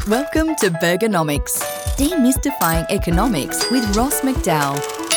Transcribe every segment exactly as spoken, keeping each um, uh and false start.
Welcome to Bergonomics, demystifying economics with Ross McDowell.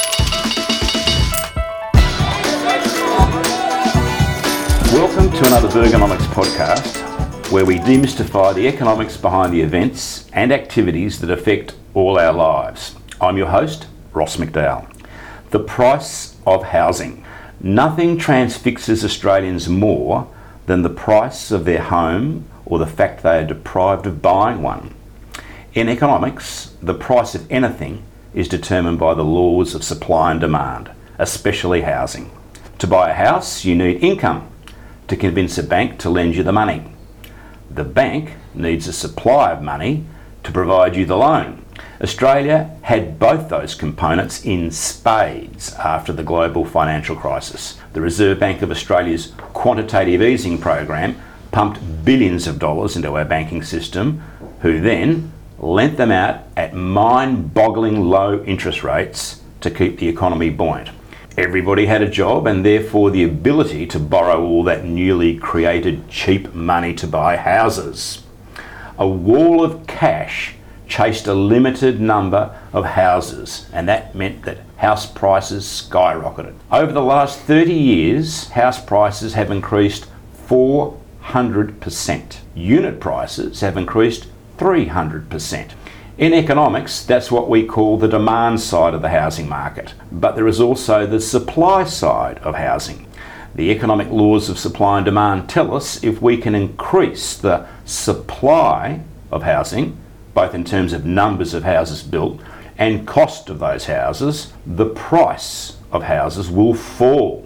Welcome to another Bergonomics podcast, where we demystify the economics behind the events and activities that affect all our lives. I'm your host, Ross McDowell. The price of housing. Nothing transfixes Australians more than the price of their home or the fact they are deprived of buying one. In economics, the price of anything is determined by the laws of supply and demand, especially housing. To buy a house, you need income to convince a bank to lend you the money. The bank needs a supply of money to provide you the loan. Australia had both those components in spades after the global financial crisis. The Reserve Bank of Australia's quantitative easing program pumped billions of dollars into our banking system, who then lent them out at mind-boggling low interest rates to keep the economy buoyant. Everybody had a job and therefore the ability to borrow all that newly created cheap money to buy houses. A wall of cash chased a limited number of houses, and that meant that house prices skyrocketed. Over the last thirty years, house prices have increased four hundred percent. Unit prices have increased three hundred percent. In economics, that's what we call the demand side of the housing market. But there is also the supply side of housing. The economic laws of supply and demand tell us if we can increase the supply of housing, both in terms of numbers of houses built and cost of those houses, the price of houses will fall.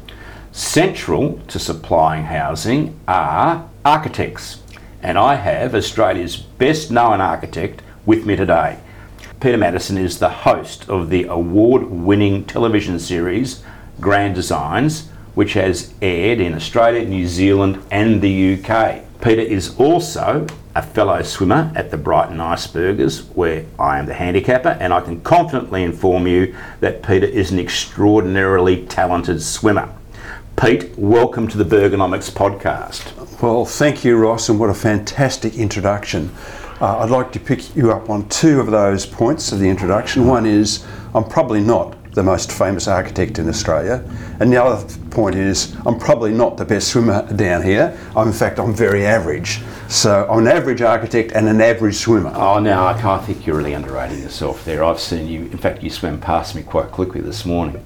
Central to supplying housing are architects, and I have Australia's best known architect with me today. Peter Maddison is the host of the award-winning television series Grand Designs, which has aired in Australia, New Zealand and the U K. Peter is also a fellow swimmer at the Brighton Icebergers, where I am the handicapper, and I can confidently inform you that Peter is an extraordinarily talented swimmer. Pete, welcome to the Bergonomics podcast. Well, thank you, Ross, and what a fantastic introduction. Uh, I'd like to pick you up on two of those points of the introduction. One is, I'm probably not the most famous architect in Australia, and the other point is, I'm probably not the best swimmer down here. I'm, in fact, I'm very average. So I'm an average architect and an average swimmer. Oh, no, I can't think you're really underrating yourself there. I've seen you, in fact, you swam past me quite quickly this morning.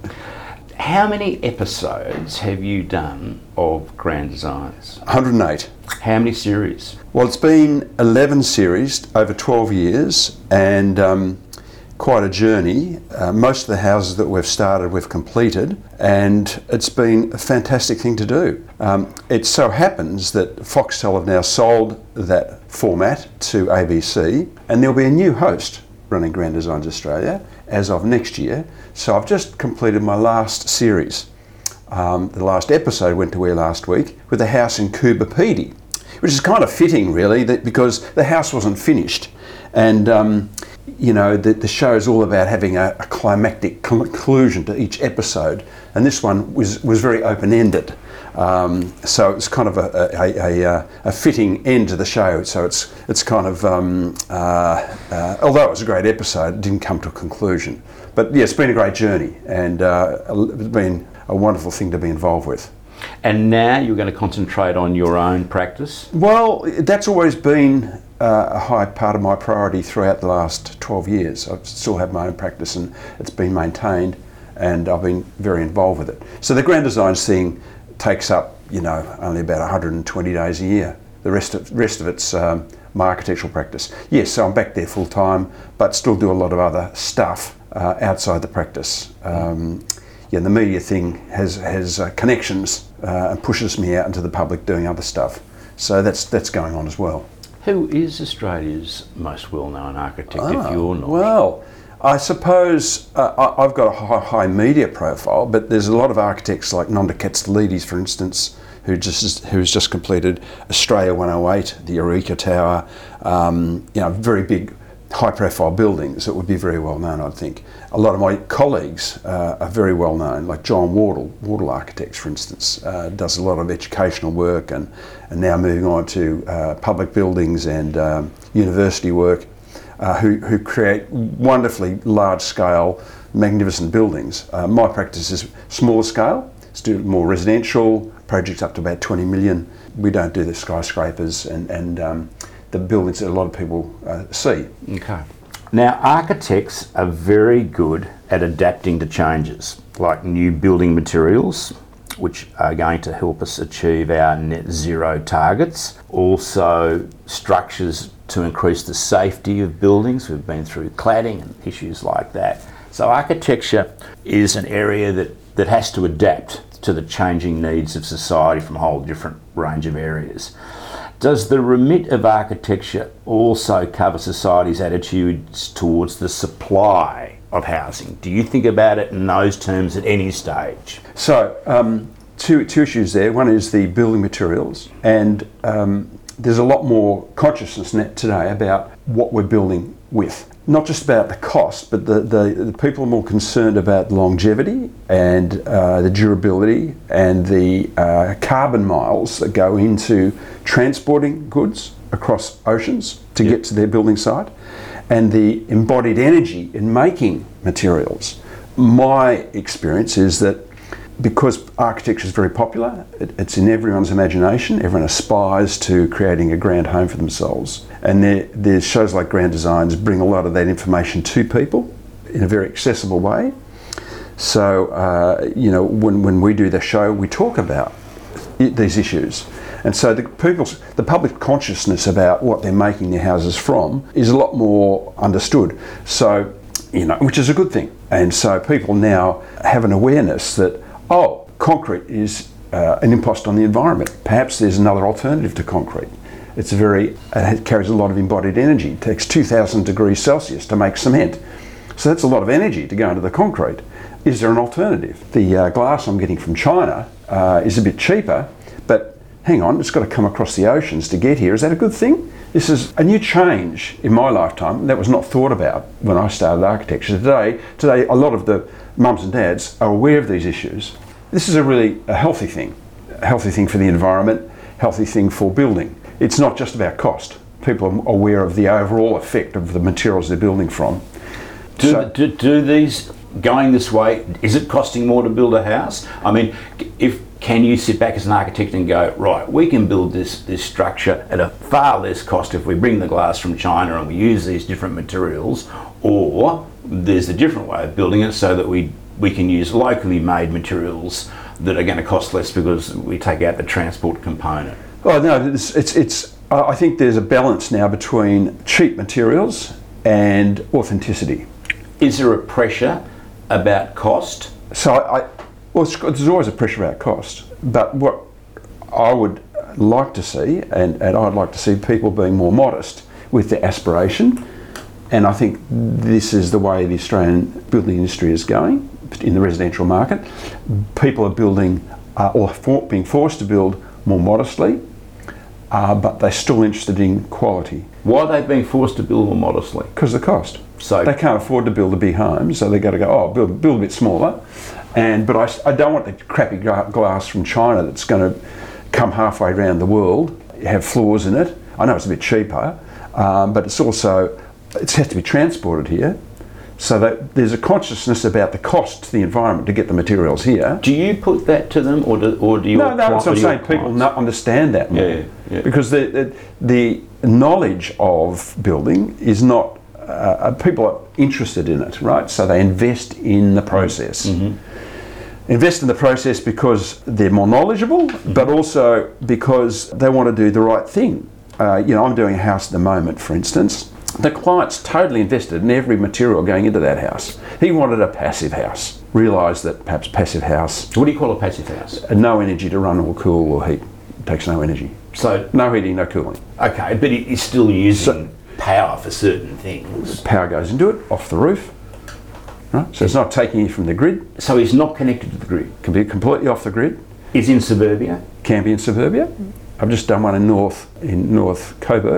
How many episodes have you done of Grand Designs? one hundred eight. How many series? Well, it's been eleven series over twelve years, and um, quite a journey. Uh, most of the houses that we've started, we've completed, and it's been a fantastic thing to do. Um, it so happens that Foxtel have now sold that format to A B C, and there'll be a new host running Grand Designs Australia as of next year. So I've just completed my last series. Um, the last episode went to air last week with a house in Coober Pedy, which is kind of fitting really, that because the house wasn't finished. And um, you know, the, the show is all about having a, a climactic conclusion to each episode, and this one was, was very open-ended. Um, so it's kind of a, a, a, a fitting end to the show. So it's it's kind of, um, uh, uh, although it was a great episode, it didn't come to a conclusion. But yeah, it's been a great journey, and uh, it's been a wonderful thing to be involved with. And now you're going to concentrate on your own practice? Well, that's always been uh, a high part of my priority throughout the last twelve years. I still have my own practice, and it's been maintained, and I've been very involved with it. So the Grand Designs thing takes up, you know, only about one hundred twenty days a year. The rest of rest of it's um, my architectural practice. Yes, so I'm back there full time, but still do a lot of other stuff uh, outside the practice. Um, yeah, the media thing has has uh, connections uh, and pushes me out into the public doing other stuff. So that's that's going on as well. Who is Australia's most well-known architect, Ah, if you're not? Well, I suppose uh, I've got a high, high media profile, but there's a lot of architects like Nonda Katsalidis, for instance, who just who's just completed Australia one oh eight, the Eureka Tower. Um, you know, very big high-profile buildings that would be very well known, I think. A lot of my colleagues uh, are very well known, like John Wardle, Wardle Architects, for instance, uh, does a lot of educational work and, and now moving on to uh, public buildings and um, university work, uh, who, who create wonderfully large-scale, magnificent buildings. Uh, my practice is smaller scale, it's do more residential, projects up to about twenty million. We don't do the skyscrapers and, and um, the buildings that a lot of people uh, see. Okay. Now, architects are very good at adapting to changes, like new building materials, which are going to help us achieve our net zero targets. Also, structures to increase the safety of buildings. We've been through cladding and issues like that. So architecture is an area that, that has to adapt to the changing needs of society from a whole different range of areas. Does the remit of architecture also cover society's attitudes towards the supply of housing? Do you think about it in those terms at any stage? So, um, two, two issues there. One is the building materials, and um, there's a lot more consciousness net today about what we're building with. Not just about the cost, but the, the, the people are more concerned about longevity and uh, the durability and the uh, carbon miles that go into transporting goods across oceans to Yep. get to their building site, and the embodied energy in making materials. My experience is that because architecture is very popular, it, it's in everyone's imagination, everyone aspires to creating a grand home for themselves. And there, there's shows like Grand Designs bring a lot of that information to people in a very accessible way. So, uh, you know, when, when we do the show, we talk about it, these issues. And so the people's, the public consciousness about what they're making their houses from is a lot more understood. So, you know, which is a good thing. And so people now have an awareness that, oh, concrete is uh, an impost on the environment. Perhaps there's another alternative to concrete. It's very, uh, it carries a lot of embodied energy. It takes two thousand degrees Celsius to make cement. So that's a lot of energy to go into the concrete. Is there an alternative? The uh, glass I'm getting from China uh, is a bit cheaper, but hang on, it's got to come across the oceans to get here. Is that a good thing? This is a new change in my lifetime that was not thought about when I started architecture. Today, today a lot of the mums and dads are aware of these issues. This is a really a healthy thing, a healthy thing for the environment, healthy thing for building. It's not just about cost. People are aware of the overall effect of the materials they're building from. Do, So- do, do these, going this way, is it costing more to build a house? I mean, if can you sit back as an architect and go, right, we can build this, this structure at a far less cost if we bring the glass from China and we use these different materials, or there's a different way of building it so that we, we can use locally made materials that are going to cost less because we take out the transport component. Oh no, it's, it's, it's, I think there's a balance now between cheap materials and authenticity. Is there a pressure about cost? So I, well, it's, there's always a pressure about cost, but what I would like to see, and, and I'd like to see people being more modest with their aspiration, and I think this is the way the Australian building industry is going in the residential market. People are building, uh, or for, being forced to build more modestly, uh, but they're still interested in quality. Why are they being forced to build more modestly? Because of the cost. So They can't afford to build a big home, so they've got to go, oh, build, build a bit smaller. And But I, I don't want the crappy gra- glass from China that's going to come halfway around the world, have flaws in it. I know it's a bit cheaper, um, but it's also, it has to be transported here. So that there's a consciousness about the cost to the environment to get the materials here. do you put that to them, or do, or do you? No, no, that's what I'm saying. People clients? not understand that more. Yeah, yeah. Because the, the the knowledge of building is not, uh, people are interested in it, right? So they invest in the process. Mm-hmm. Invest in the process because they're more knowledgeable, Mm-hmm. but also because they want to do the right thing. Uh, you know, I'm doing a house at the moment, for instance. The client's totally invested in every material going into that house. He wanted a passive house. Realised that perhaps passive house, What do you call a passive house? uh, no energy to run or cool or heat. It takes no energy. So, No heating, no cooling. okay, but it is still using power for certain things. Power goes into it, off the roof. Right? So it's not taking it from the grid. So he's not connected to the grid. It can be completely off the grid. Is in suburbia. Can be in suburbia. I've just done one in North in North Coburg,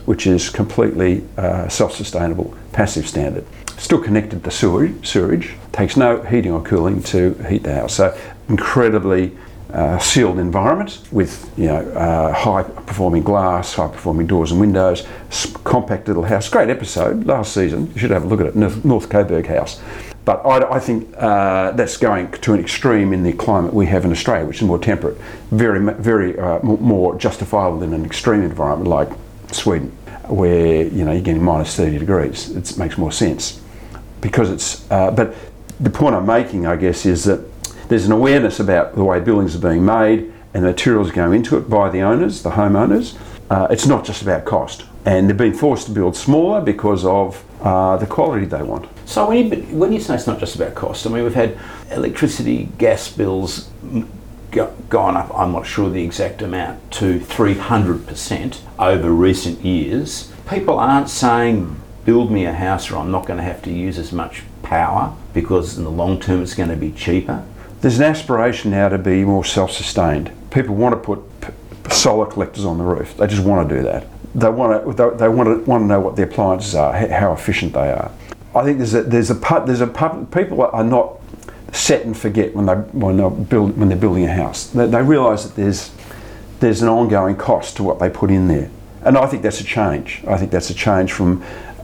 which is completely uh, self-sustainable, passive standard. Still connected to sewage, sewage, takes no heating or cooling to heat the house. So incredibly uh, sealed environment with, you know, uh, high-performing glass, high-performing doors and windows, compact little house. Great episode last season. You should have a look at it. North, North Coburg House. But I, I think uh, that's going to an extreme in the climate we have in Australia, which is more temperate, very, very uh, more justifiable than an extreme environment like Sweden, where, you know, you're getting minus thirty degrees. It makes more sense because it's. Uh, but the point I'm making, I guess, is that there's an awareness about the way buildings are being made and the materials go into it by the owners, the homeowners. Uh, it's not just about cost, and they've been forced to build smaller because of uh, the quality they want. So when you, when you say it's not just about cost, I mean, we've had electricity, gas bills go, gone up, I'm not sure the exact amount, to three hundred percent over recent years. People aren't saying, build me a house or I'm not going to have to use as much power because in the long term it's going to be cheaper. There's an aspiration now to be more self-sustained. People want to put p- solar collectors on the roof. They just want to do that. They want to. They, they want to want to know what the appliances are, how efficient they are. I think there's a there's a there's a people are not set and forget when they when they build when they're building a house. They, they realise that there's there's an ongoing cost to what they put in there, and I think that's a change. I think that's a change from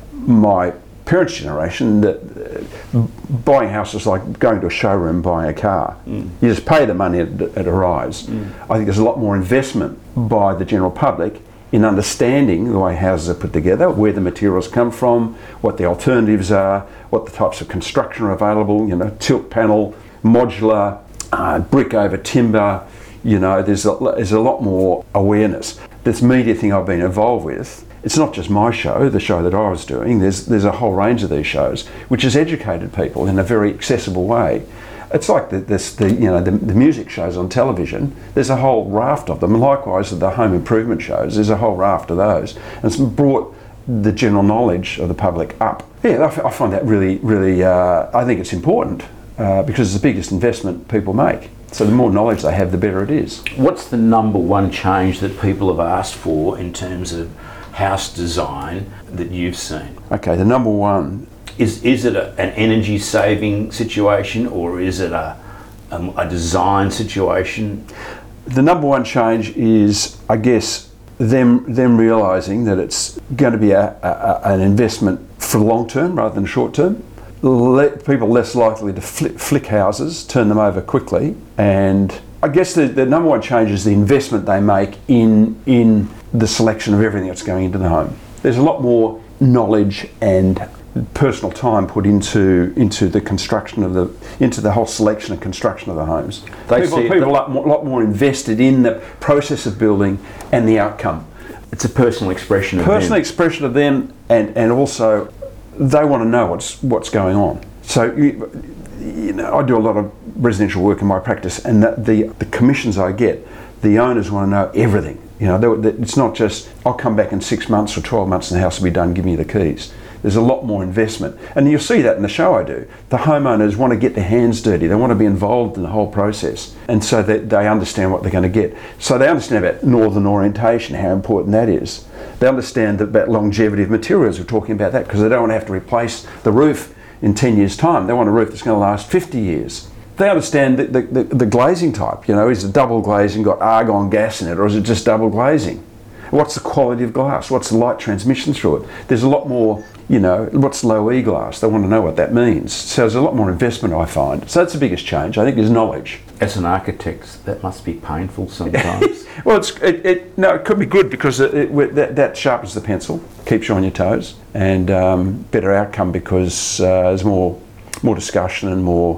my parents' generation, that uh, buying a house is like going to a showroom buying a car. Mm. You just pay the money, it, it arrives. Mm. I think there's a lot more investment by the general public in understanding the way houses are put together, where the materials come from, what the alternatives are, what the types of construction are available, you know, tilt panel, modular, uh, brick over timber, you know, there's a, there's a lot more awareness. This media thing I've been involved with, it's not just my show, the show that I was doing, there's there's a whole range of these shows, which has educated people in a very accessible way. It's like the, this, the you know the, the music shows on television. There's a whole raft of them. Likewise, the home improvement shows. There's a whole raft of those, and it's brought the general knowledge of the public up. Yeah, I, f- I find that really, really. Uh, I think it's important uh, because it's the biggest investment people make. So the more knowledge they have, the better it is. What's the number one change that people have asked for in terms of house design that you've seen? Okay, the number one. Is is it a, an energy saving situation, or is it a, a a design situation? The number one change is, I guess, them them realising that it's going to be a, a, an investment for long term rather than short term. Let people less likely to flick, flick houses, turn them over quickly, and I guess the, the number one change is the investment they make in in the selection of everything that's going into the home. There's a lot more knowledge and personal time put into into the construction of the into the whole selection and construction of the homes. They people people are a lot more, lot more invested in the process of building and the outcome. It's a personal expression of personal them. expression of them, and and also they want to know what's what's going on. So you, you know, I do a lot of residential work in my practice, and the the, the commissions I get, the owners want to know everything. You know, they, they, it's not just I'll come back in six months or twelve months and the house will be done. Give me the keys. There's a lot more investment, and you'll see that in the show I do. The homeowners want to get their hands dirty. They want to be involved in the whole process, and so that they understand what they're going to get. So they understand about northern orientation, how important that is. They understand about longevity of materials. We're talking about that because they don't want to have to replace the roof in ten years' time. They want a roof that's going to last fifty years. They understand the, the, the, the glazing type. You know, is it double glazing got argon gas in it, or is it just double glazing? What's the quality of glass? What's the light transmission through it? There's a lot more, you know, what's low E glass? They want to know what that means. So there's a lot more investment, I find. So that's the biggest change. I think is knowledge. As an architect, that must be painful sometimes. Well, it's, it, it, no, it could be good because it, it, that, that sharpens the pencil, keeps you on your toes, and um, better outcome because uh, there's more, more discussion and more,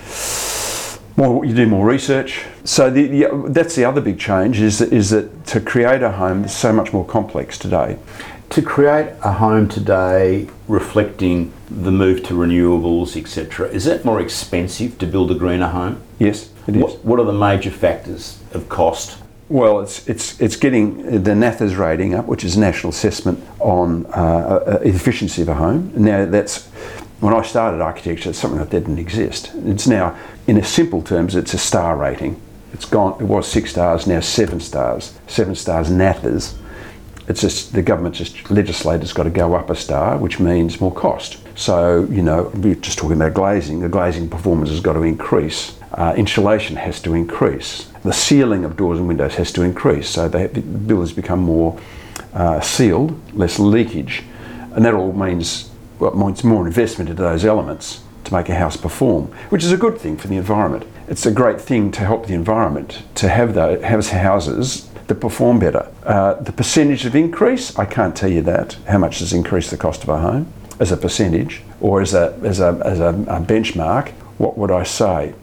more you do more research. So the, the, that's the other big change is that, is that to create a home is so much more complex today. To create a home today reflecting the move to renewables, et cetera, is that more expensive to build a greener home? Yes, it is. What, what are the major factors of cost? Well, it's it's it's getting the NAFAS rating up, which is National Assessment on uh, Efficiency of a Home. Now that's, when I started architecture, it's something that didn't exist. It's now, in a simple terms, it's a star rating. It's gone. It was six stars, now seven stars. Seven stars NAFAS. It's just the government, just legislators, got to go up a star, which means more cost. So, you know, we're just talking about glazing. The glazing performance has got to increase. Uh, insulation has to increase. The sealing of doors and windows has to increase. So they, the buildings become more uh, sealed, less leakage. And that all means, well, it means more investment into those elements to make a house perform, which is a good thing for the environment. It's a great thing to help the environment to have those have houses that perform better. Uh, the percentage of increase, I can't tell you that. How much has increased the cost of a home as a percentage, or as a as a as a, a benchmark? What would I say?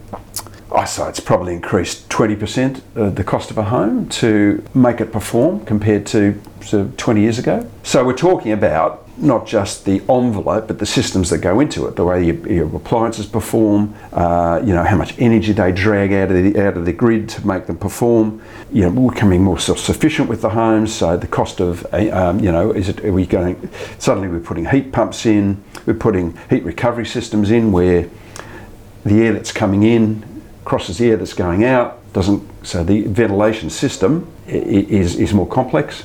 I say it's probably increased twenty percent uh, the cost of a home to make it perform compared to, to twenty years ago. So we're talking about not just the envelope, but the systems that go into it, the way your, your appliances perform, uh, you know, how much energy they drag out of the out of the grid to make them perform. You know, we're becoming more self-sufficient with the homes, so the cost of, um, you know, is it, are we going, suddenly we're putting heat pumps in, we're putting heat recovery systems in where the air that's coming in crosses the air that's going out, doesn't, so the ventilation system is, is more complex.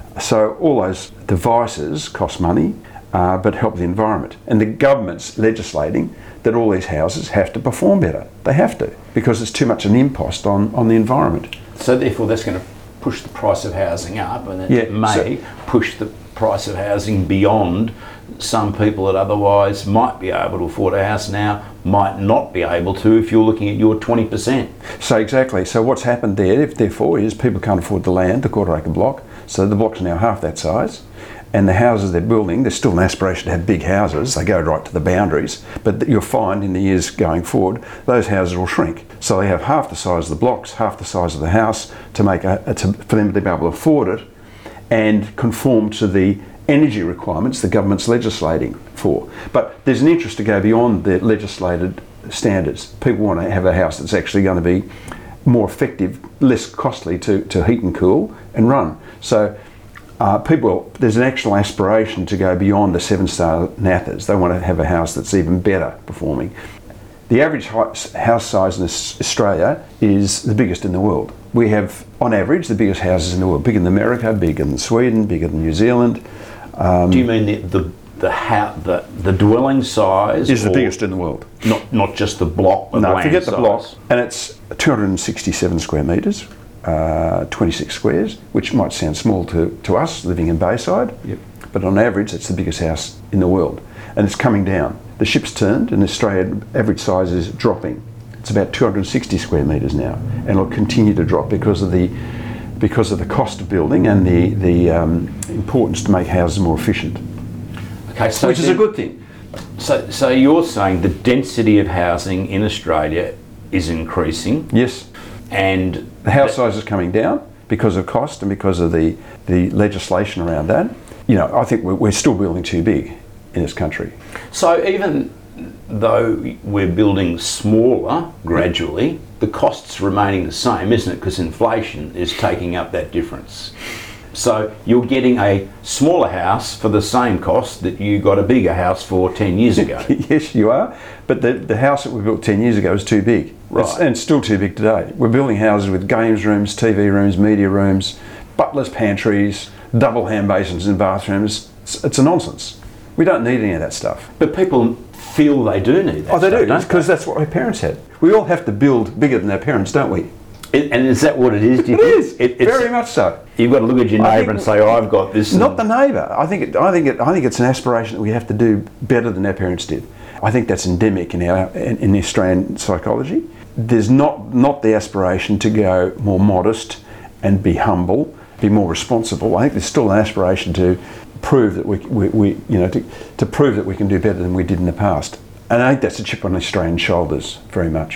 So all those devices cost money, uh, but help the environment. And the government's legislating that all these houses have to perform better. They have to, because it's too much an impost on, on the environment. So therefore that's going to push the price of housing up, and it Yeah, may so- push the price of housing beyond some people that otherwise might be able to afford a house now might not be able to if you're looking at your twenty percent. So exactly, so what's happened there, if therefore, is people can't afford the land, the quarter acre block, so the blocks are now half that size, and the houses they're building, there's still an aspiration to have big houses, they go right to the boundaries, but you'll find in the years going forward, those houses will shrink. So they have half the size of the blocks, half the size of the house to make a, to, for them to be able to afford it and conform to the energy requirements the government's legislating for. But there's an interest to go beyond the legislated standards. People want to have a house that's actually going to be more effective, less costly to, to heat and cool and run. So uh, people, there's an actual aspiration to go beyond the seven-star N A T As. They want to have a house that's even better performing. The average house size in Australia is the biggest in the world. We have, on average, the biggest houses in the world. Bigger than America, bigger than Sweden, bigger than New Zealand. Um, Do you mean the the the, ha- the the dwelling size is the or biggest in the world. Not not just the block, but No, land forget the size? block. And it's two hundred sixty-seven square metres, uh, twenty-six squares, which might sound small to, to us living in Bayside. Yep. But on average, it's the biggest house in the world. And it's coming down. The ship's turned, and Australia average size is dropping. It's about two hundred sixty square metres now, and it'll continue to drop because of the because of the cost of building and the the um, importance to make houses more efficient, Okay, so which is a then- good thing. So so you're saying the density of housing in Australia is increasing, Yes, and the house size is coming down because of cost and because of the the legislation around that. You know, I think we're, we're still building too big in this country. So even though we're building smaller gradually, the cost's remaining the same, isn't it? Because inflation is taking up that difference. So you're getting a smaller house for the same cost that you got a bigger house for ten years ago. Yes, you are. But the, the house that we built ten years ago is too big. Right. It's, and it's still too big today. We're building houses with games rooms, T V rooms, media rooms, butlers' pantries, double hand basins in bathrooms. It's, it's a nonsense. We don't need any of that stuff. But people feel they do need that. Oh, they stuff, do, don't because that's what our parents had. We all have to build bigger than our parents, don't we? It, and is that what it is? Do you It think? is, It, it's, very much so. You've got to look at your I neighbour think- and say, "Oh, I've got this." Not and- the neighbour. I think it, I think it, I think it's an aspiration that we have to do better than our parents did. I think that's endemic in our in, in Australian psychology. There's not not the aspiration to go more modest and be humble, be more responsible. I think there's still an aspiration to prove that we, we, we you know to, to prove that we can do better than we did in the past. And I think that's a chip on Australian shoulders very much.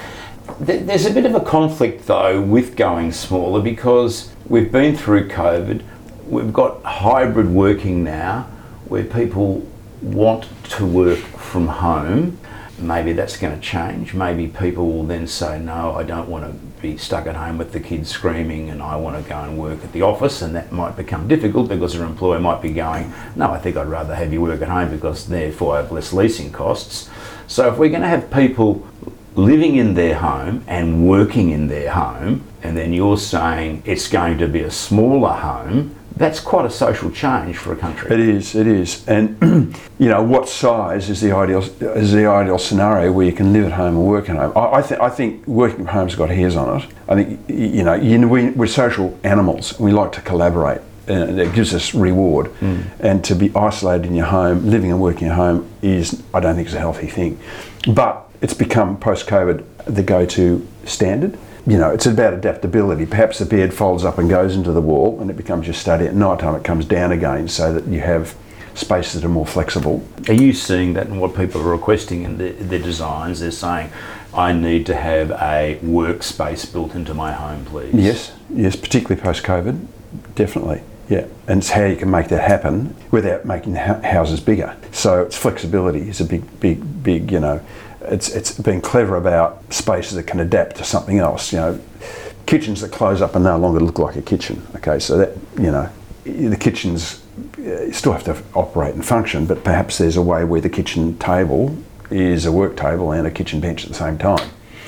Th- There's a bit of a conflict though with going smaller because we've been through COVID, we've got hybrid working now where people want to work from home. Maybe that's going to change. Maybe people will then say, no, I don't want to be stuck at home with the kids screaming and I want to go and work at the office, and that might become difficult because their employer might be going, no, I think I'd rather have you work at home because therefore I have less leasing costs. So if we're going to have people living in their home and working in their home, and then you're saying it's going to be a smaller home That's quite a social change for a country. It is, it is. And, you know, what size is the ideal is the ideal scenario where you can live at home and work at home? I, I, th- I think working from home's got hairs on it. I think, you know, you know we, we're social animals. We like to collaborate. And it gives us reward. Mm. And to be isolated in your home, living and working at home is, I don't think, is a healthy thing. But it's become, post-COVID, the go-to standard. You know, it's about adaptability. Perhaps the bed folds up and goes into the wall and it becomes your study. At night time it comes down again so that you have spaces that are more flexible. Are you seeing that in what people are requesting in their, their designs? They're saying, I need to have a workspace built into my home, please. Yes, yes, particularly post-COVID, definitely. Yeah, and it's how you can make that happen without making houses bigger. So it's flexibility is a big, big, big, you know, it's it's being clever about spaces that can adapt to something else. You know, kitchens that close up and no longer look like a kitchen. Okay, so that, you know, the kitchens you still have to operate and function, but perhaps there's a way where the kitchen table is a work table and a kitchen bench at the same time.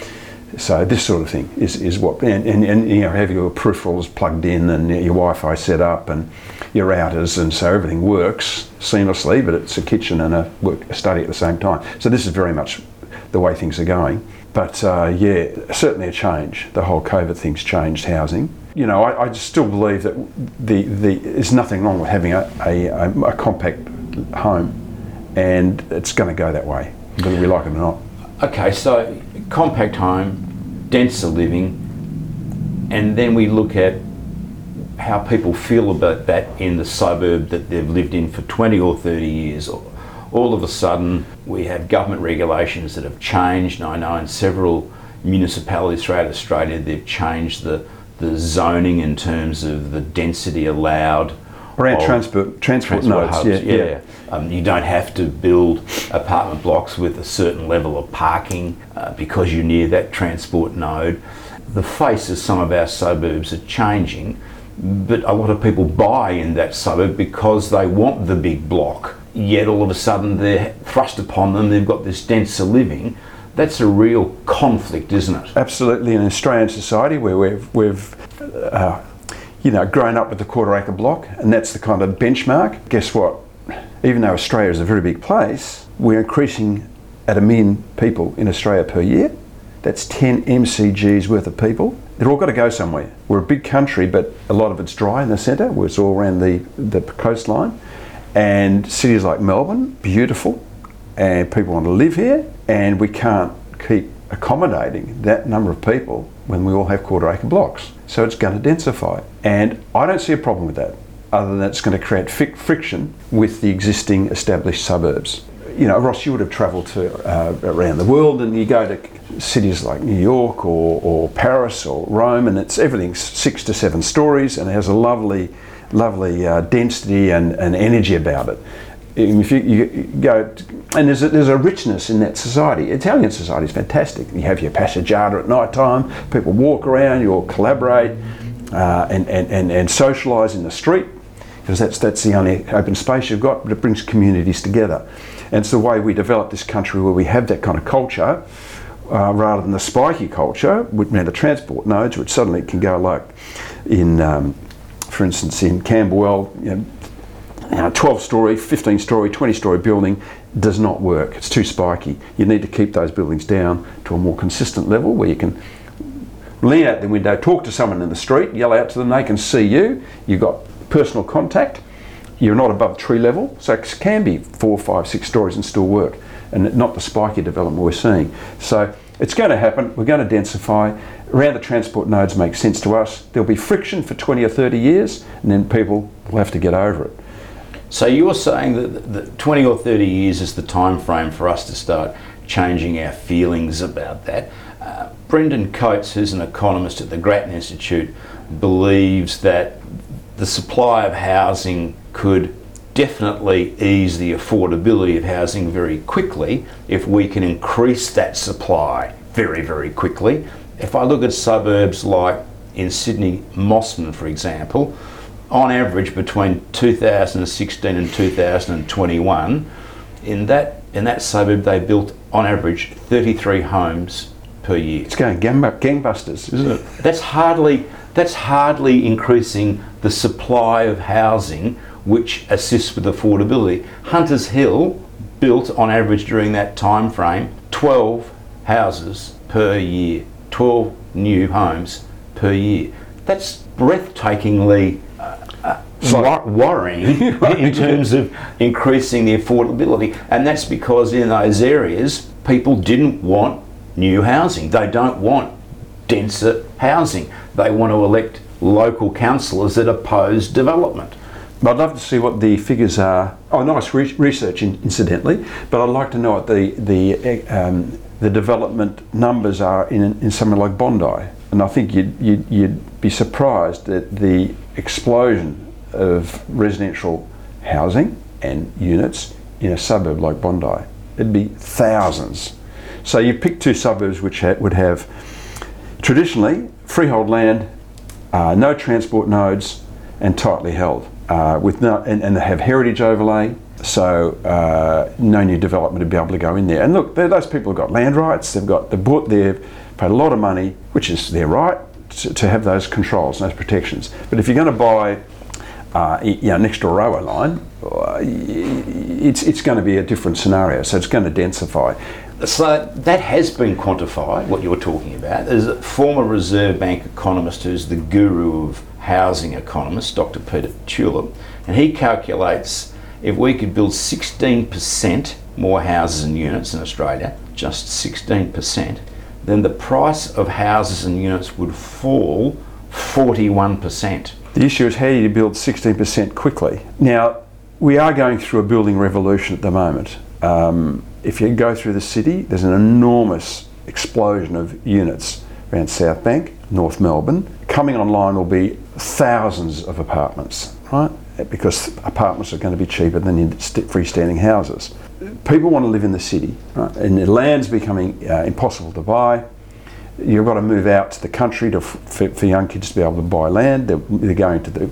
So this sort of thing is, is what, and, and, and you know, have your peripherals plugged in and your Wi-Fi set up and your routers, and so everything works seamlessly, but it's a kitchen and a, work, a study at the same time. So this is very much the way things are going. But uh, yeah, certainly a change. The whole COVID thing's changed housing. You know, I, I still believe that the, the there's nothing wrong with having a, a, a compact home, and it's going to go that way, whether we like it or not. Okay, so compact home, denser living, and then we look at how people feel about that in the suburb that they've lived in for twenty or thirty years. All of a sudden, we have government regulations that have changed, and I know in several municipalities throughout Australia, they've changed the, the zoning in terms of the density allowed. Around transport, transport, transport nodes, hubs, yeah. yeah. yeah. Um, you don't have to build apartment blocks with a certain level of parking uh, because you're near that transport node. The face of some of our suburbs are changing, but a lot of people buy in that suburb because they want the big block. Yet all of a sudden they're thrust upon them, they've got this denser living. That's a real conflict, isn't it? Absolutely. In Australian society where we've, we've uh, you know, grown up with the quarter acre block, and that's the kind of benchmark. Guess what? Even though Australia is a very big place, we're increasing at a million people in Australia per year. That's ten M C Gs worth of people. They've all got to go somewhere. We're a big country, but a lot of it's dry in the centre, where it's all around the, the coastline. And cities like Melbourne, beautiful, and people want to live here, and we can't keep accommodating that number of people when we all have quarter acre blocks. So it's going to densify. And I don't see a problem with that, other than it's going to create fi- friction with the existing established suburbs. You know, Ross, you would have travelled to uh, around the world, and you go to cities like New York or, or Paris or Rome, and it's everything's six to seven stories, and it has a lovely, lovely uh, density and, and energy about it. If you, you go, and there's a, there's a richness in that society. Italian society is fantastic. You have your passeggiata at night time, people walk around, you all collaborate uh, and, and, and, and socialise in the street, because that's, that's the only open space you've got, but it brings communities together. And it's the way we develop this country, where we have that kind of culture, uh, rather than the spiky culture around the transport nodes, which suddenly can go like in, um, for instance, in Camberwell, you know, You know, twelve story, fifteen story, twenty story building does not work. It's too spiky. You need to keep those buildings down to a more consistent level where you can lean out the window, talk to someone in the street, yell out to them, they can see you, you've got personal contact, you're not above tree level, so it can be four, five, six stories and still work, and not the spiky development we're seeing. So it's going to happen, we're going to densify. Around the transport nodes makes sense to us. There'll be friction for twenty or thirty years, and then people will have to get over it. So you're saying that, that twenty or thirty years is the time frame for us to start changing our feelings about that. Uh, Brendan Coates, who's an economist at the Grattan Institute, believes that the supply of housing could definitely ease the affordability of housing very quickly if we can increase that supply very, very quickly. If I look at suburbs like in Sydney, Mosman, for example, on average between two thousand sixteen and two thousand twenty-one, in that in that suburb they built on average thirty-three homes per year. It's going gamba- gangbusters, isn't it? That's hardly that's hardly increasing the supply of housing which assists with affordability. Hunters Hill built on average during that time frame twelve houses per year, twelve new homes per year. That's breathtakingly uh, uh, wor- worrying in terms of increasing the affordability, and that's because in those areas people didn't want new housing. They don't want denser housing. They want to elect local councillors that oppose development. I'd love to see what the figures are. Oh, nice re- research, in, incidentally. But I'd like to know what the the um, the development numbers are in in somewhere like Bondi. And I think you'd, you'd you'd be surprised at the explosion of residential housing and units in a suburb like Bondi. It'd be thousands. So you pick two suburbs which ha- would have traditionally freehold land, uh, no transport nodes, and tightly held. Uh, with no, and, and they have heritage overlay, so uh, no new development would be able to go in there. And look, those people have got land rights. They've got they've bought, they've paid a lot of money, which is their right to, to have those controls, those protections. But if you're going to buy, uh, you know, next to a railway line, uh, it's it's going to be a different scenario. So it's going to densify. So that has been quantified. What you were talking about. There's a former Reserve Bank economist who's the guru of housing economist, Doctor Peter Tulip, and he calculates if we could build sixteen percent more houses and units in Australia, just sixteen percent, then the price of houses and units would fall forty-one percent. The issue is how do you build sixteen percent quickly? Now, we are going through a building revolution at the moment. Um, if you go through the city, there's an enormous explosion of units around South Bank, North Melbourne. Coming online will be thousands of apartments, right? Because apartments are going to be cheaper than freestanding houses. People want to live in the city, right? And the land's becoming uh, impossible to buy. You've got to move out to the country to, for, for young kids to be able to buy land. They're, they're going to the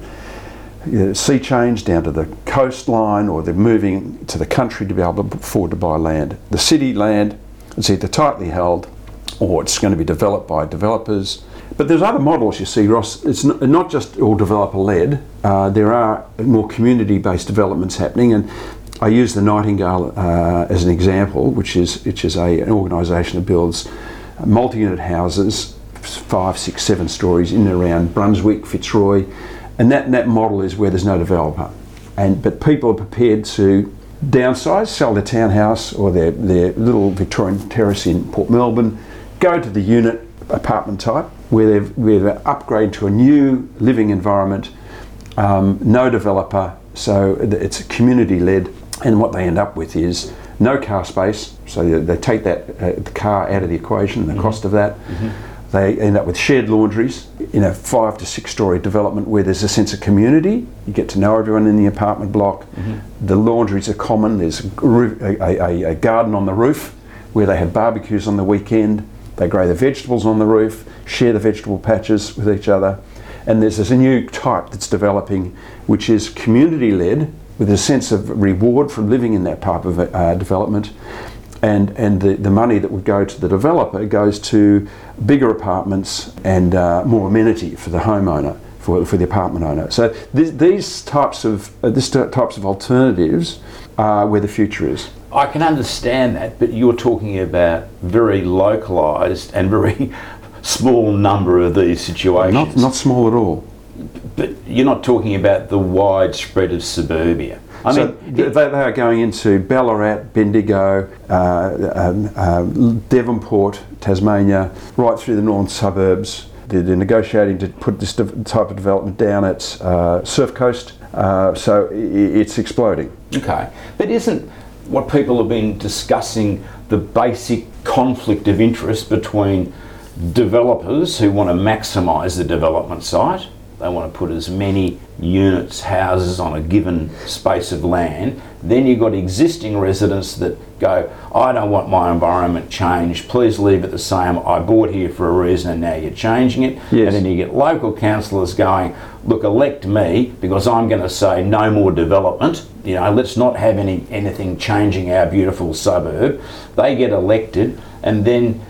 you know, sea change down to the coastline, or they're moving to the country to be able to afford to buy land. The city land is either tightly held or it's going to be developed by developers. But there's other models, you see, Ross. It's not, not just all developer-led. Uh, there are more community-based developments happening, and I use the Nightingale uh, as an example, which is which is a, an organisation that builds multi-unit houses, five, six, seven stories in and around Brunswick, Fitzroy, and that that model is where there's no developer, and but people are prepared to downsize, sell their townhouse or their their little Victorian terrace in Port Melbourne, go to the unit apartment type, where they've where they upgrade to a new living environment, um, no developer, so it's community-led, and what they end up with is no car space, so they take that uh, the car out of the equation, the mm-hmm. cost of that. Mm-hmm. They end up with shared laundries in a five to six story development where there's a sense of community. You get to know everyone in the apartment block. Mm-hmm. The laundries are common. There's a, a, a, a garden on the roof where they have barbecues on the weekend. They grow the vegetables on the roof, share the vegetable patches with each other. And there's this a new type that's developing, which is community-led, with a sense of reward from living in that type of uh, development. And, and the, the money that would go to the developer goes to bigger apartments and uh, more amenity for the homeowner, for, for the apartment owner. So th- these types of uh, this types of alternatives are where the future is. I can understand that, but you're talking about very localised and very small number of these situations. Not, not small at all. But you're not talking about the wide spread of suburbia. I so mean, they, they are going into Ballarat, Bendigo, uh, um, uh, Devonport, Tasmania, right through the northern suburbs. They're, they're negotiating to put this de- type of development down at uh, Surf Coast, uh, so I- it's exploding. Okay, but isn't what people have been discussing the basic conflict of interest between developers who want to maximise the development site? They want to put as many units, houses on a given space of land. Then you've got existing residents that go, I don't want my environment changed, please leave it the same, I bought here for a reason and now you're changing it. Yes. And then you get local councillors going, look, elect me because I'm going to say no more development. You know, let's not have any anything changing our beautiful suburb. They get elected, and then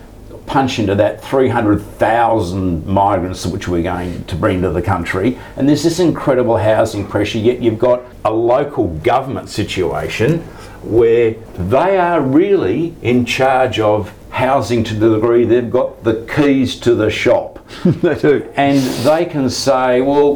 punch into that three hundred thousand migrants which we're going to bring to the country, and there's this incredible housing pressure, yet you've got a local government situation where they are really in charge of housing to the degree they've got the keys to the shop. They do. And they can say, well,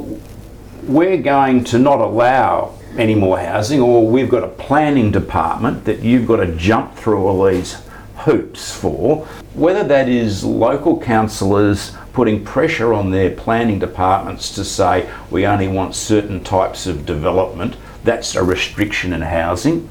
we're going to not allow any more housing, or we've got a planning department that you've got to jump through all these hoops for. Whether that is local councillors putting pressure on their planning departments to say we only want certain types of development, that's a restriction in housing,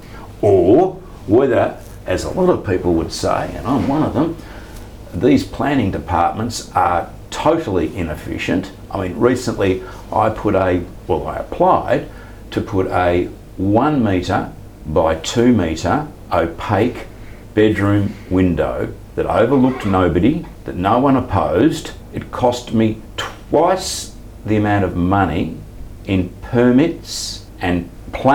or whether, as a lot of people would say, and I'm one of them, these planning departments are totally inefficient. I mean, recently I put a, well, I applied to put a one metre by two metre opaque bedroom window that overlooked nobody, that no one opposed. It cost me twice the amount of money in permits and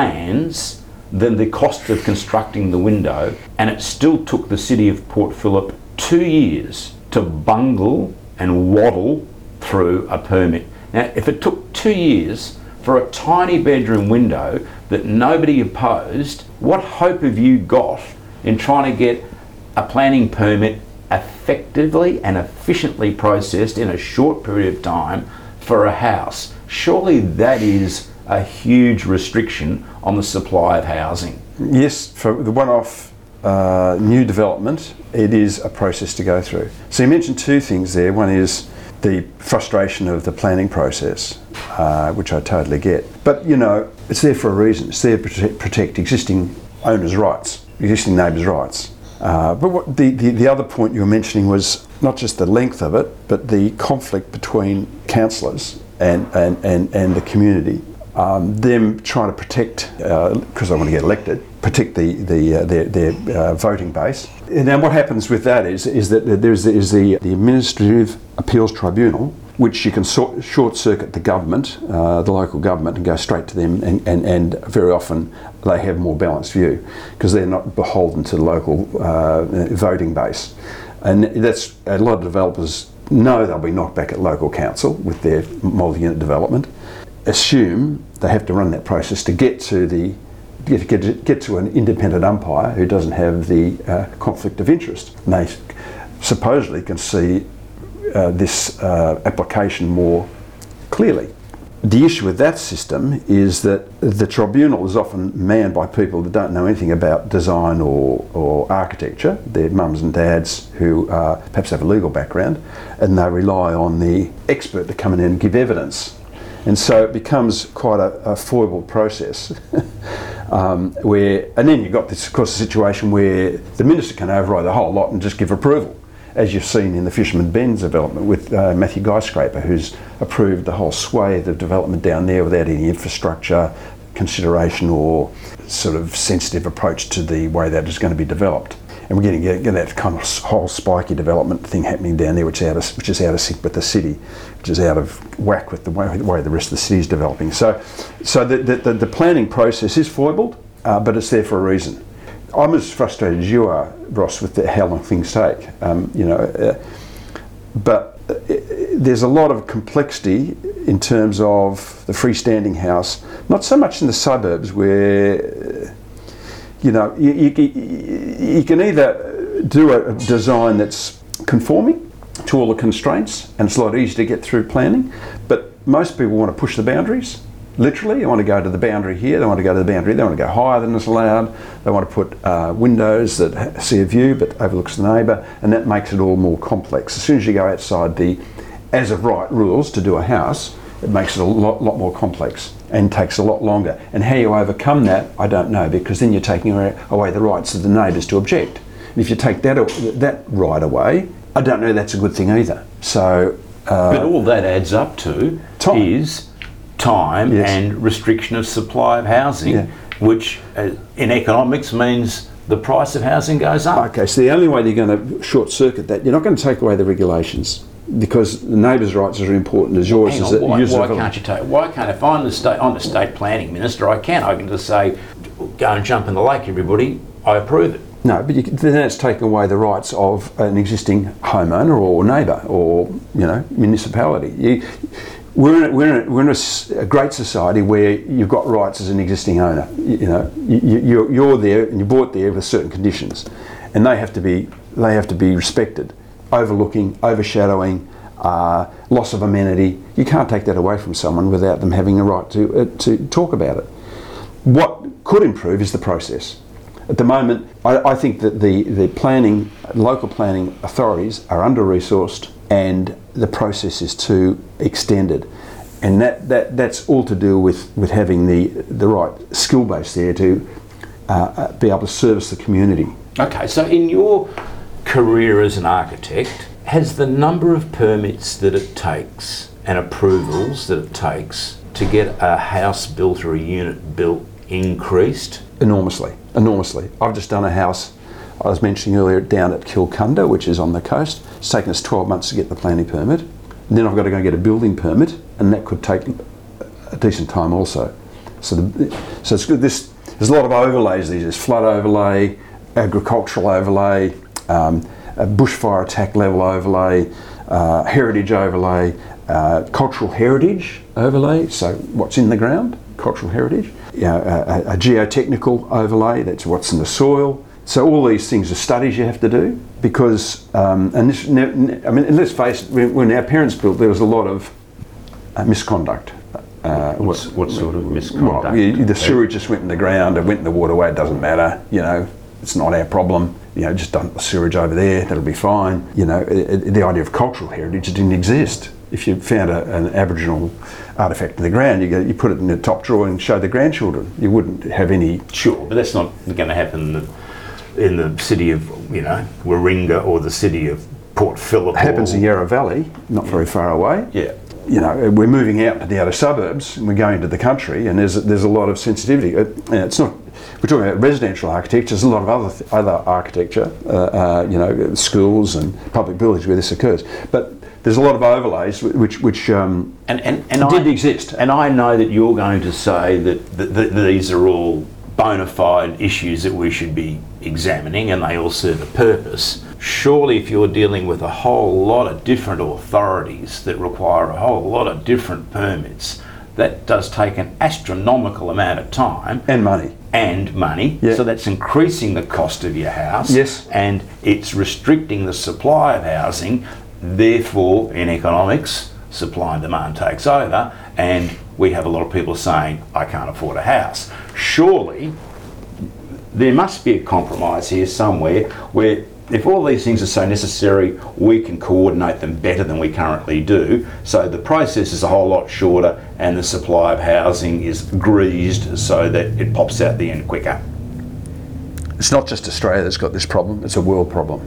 plans than the cost of constructing the window, and it still took the City of Port Phillip two years to bungle and waddle through a permit. Now, if it took two years for a tiny bedroom window that nobody opposed, what hope have you got in trying to get a planning permit effectively and efficiently processed in a short period of time for a house? Surely that is a huge restriction on the supply of housing. Yes, for the one-off uh, new development, it is a process to go through. So you mentioned two things there. One is the frustration of the planning process, uh, which I totally get. But, you know, it's there for a reason. It's there to protect, protect existing owners' rights, existing neighbours' rights. Uh, but what the, the, the other point you were mentioning was not just the length of it, but the conflict between councillors and, and, and, and the community. Um, them trying to protect, because uh, I want to get elected, protect the, the uh, their, their uh, voting base. And then what happens with that is is that there's is the, the Administrative Appeals Tribunal, which you can sort, short circuit the government, uh, the local government, and go straight to them, and, and, and very often they have more balanced view because they're not beholden to the local uh, voting base. And that's, a lot of developers know they'll be knocked back at local council with their multi-unit development, assume they have to run that process to get to the get, get, get to an independent umpire who doesn't have the uh, conflict of interest. And they supposedly can see uh, this uh, application more clearly. The issue with that system is that the tribunal is often manned by people that don't know anything about design or, or architecture. They're mums and dads who uh, perhaps have a legal background, and they rely on the expert to come in and give evidence. And so it becomes quite a, a foible process. um, where, and then you've got this, of course, a situation where the minister can override the whole lot and just give approval, as you've seen in the Fisherman Bends development with uh, Matthew Guyscraper, who's approved the whole swathe of development down there without any infrastructure consideration or sort of sensitive approach to the way that is going to be developed. And we're getting get, get that kind of whole spiky development thing happening down there, which is out of which is out of sync with the city, which is out of whack with the way, the way the rest of the city is developing. So, so the the, the planning process is foibled, uh, but it's there for a reason. I'm as frustrated as you are, Ross, with the, how long things take. Um, you know, uh, but uh, there's a lot of complexity in terms of the freestanding house. Not so much in the suburbs where. Uh, You know, you, you, you can either do a design that's conforming to all the constraints, and it's a lot easier to get through planning, but most people want to push the boundaries, literally. They want to go to the boundary here, they want to go to the boundary, they want to go higher than is allowed, they want to put uh, windows that see a view but overlooks the neighbour, and that makes it all more complex. As soon as you go outside the as of right rules to do a house, it makes it a lot, lot more complex and takes a lot longer. And how you overcome that, I don't know, because then you're taking away the rights of the neighbours to object. And if you take that that right away, I don't know that's a good thing either. So, uh, but all that adds up to time. is time yes. and restriction of supply of housing, yeah. which uh, in economics means the price of housing goes up. Okay, so the only way you're going to short circuit that, you're not going to take away the regulations, because the neighbours' rights are as important as yours. Hang As on, a why, user why of can't you take? Why can't if I'm the state? I'm the state planning minister. I can. I can just say, go and jump in the lake, everybody. I approve it. No, but you, then it's taking away the rights of an existing homeowner or neighbour or, you know, municipality. You, we're in, a, we're in, a, we're in a, a great society where you've got rights as an existing owner. You, you know, you, you're, you're there and you bought there with certain conditions, and they have to be they have to be respected. Overlooking, overshadowing, uh, loss of amenity. You can't take that away from someone without them having a right to uh, to talk about it. What could improve is the process. At the moment, I, I think that the, the planning, local planning authorities are under-resourced and the process is too extended. And that, that, that's all to do with, with having the, the right skill base there to uh, be able to service the community. Okay, so in your career as an architect, has the number of permits that it takes and approvals that it takes to get a house built or a unit built increased? Enormously, enormously. I've just done a house, I was mentioning earlier, down at Kilcunda, which is on the coast. It's taken us twelve months to get the planning permit. And then I've got to go and get a building permit, and that could take a decent time also. So, the, so it's good. This, there's a lot of overlays. There's flood overlay, agricultural overlay, um, a bushfire attack level overlay, uh, heritage overlay, uh, cultural heritage overlay, so what's in the ground, cultural heritage. You know, a, a geotechnical overlay, that's what's in the soil. So all these things are studies you have to do because, um, and this, I mean, and let's face it, when, when our parents built, there was a lot of uh, misconduct. Uh, What's, what sort of misconduct? Well, you, the sewage just went in the ground, it went in the waterway, it doesn't matter, you know, it's not our problem. You know, just dump the sewage over there, that'll be fine. You know, it, it, the idea of cultural heritage didn't exist. If you found a, an Aboriginal artefact in the ground, you go, you put it in the top drawer and show the grandchildren. You wouldn't have any. Sure, but that's not going to happen in the, in the city of, you know, Warringah or the city of Port Phillip. It happens in Yarra Valley, not yeah. very far away. Yeah. You know, we're moving out to the outer suburbs and we're going to the country, and there's there's a lot of sensitivity. It, it's not. We're talking about residential architecture. There's a lot of other th- other architecture. Uh, uh, you know, schools and public buildings where this occurs, but. There's a lot of overlays which which um, and, and, and did I, exist. And I know that you're going to say that, that, that these are all bona fide issues that we should be examining and they all serve a purpose. Surely if you're dealing with a whole lot of different authorities that require a whole lot of different permits, that does take an astronomical amount of time. And money. And money. Yeah. So that's increasing the cost of your house. Yes. And it's restricting the supply of housing. Therefore, in economics, supply and demand takes over, and we have a lot of people saying, I can't afford a house. Surely, there must be a compromise here somewhere where if all these things are so necessary, we can coordinate them better than we currently do. So the process is a whole lot shorter and the supply of housing is greased so that it pops out the end quicker. It's not just Australia that's got this problem, it's a world problem.